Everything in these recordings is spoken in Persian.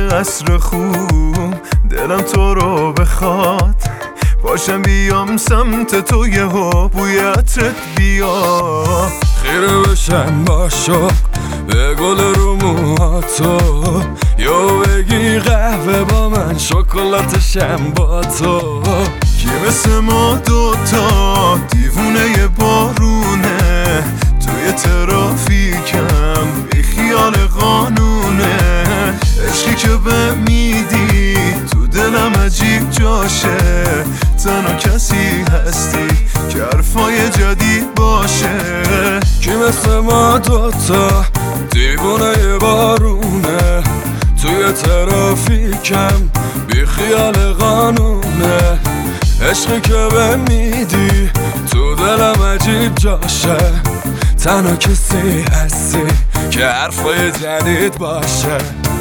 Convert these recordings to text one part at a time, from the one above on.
عصر خوب دلم تو رو بخواد، باشم بیام سمت تو یهو بوی عطرت بیا. خیره بشم با شوق به گل رو موهاتو، یا بگی قهوه با من شکلاتشم با تو. کی مثل ما دوتا دیوونه بارونه، توی ترافیکم بی خیال قانونه. عشقی که به میدی تو دلم عجیب جاشه، تنها کسی هستی که حرفای جدید باشه. کی مثل ما دوتا دیوونه بارونه، توی ترافیکم بی خیال قانونه. عشقی که به میدی تو دلم عجیب جاشه، تنها کسی هستی که حرفای جدید باشه.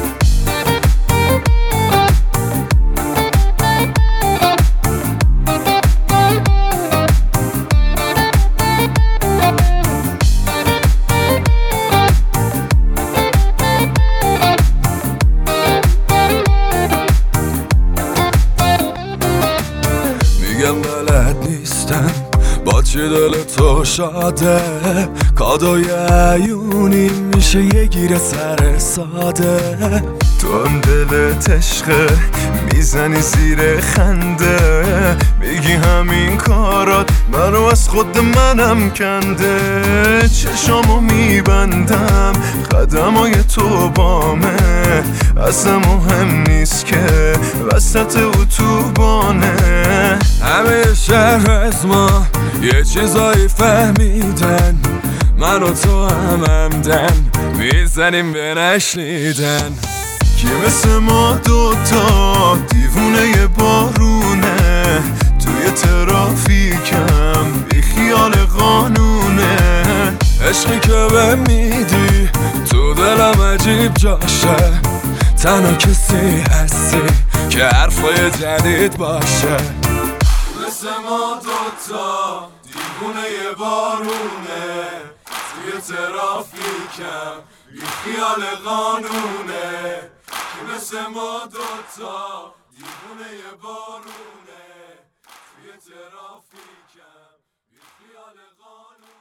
میگم بلد نیستم با چی دل تو شاده، کادوی عیونی میشه یه گیر سر ساده. تو هم دلت عشقه میزنی زیر خنده، میگی همین کارات منو از خود منم کنده. چشامو میبندم قدمای تو بامه، اصلا مهم نیست که وسط اتوبانه. همه شهر از ما یه چیزایی فهمیدن، من و تو همدن میزنیم به نشنیدن. کی مثل ما دوتا دیوونه بارونه، توی ترافیکم بی خیال قانونه. عشقی که به میدی تو دلم عجیب جاشه، تنها کسی هستی که حرفای جدید باشه. مثل ما دوتا دیوونه بارونه، توی ترافیکم بی خیال قانونه. مثل ما دوتا دیوونه بارونه، توی ترافیکم بی خیال قانونه.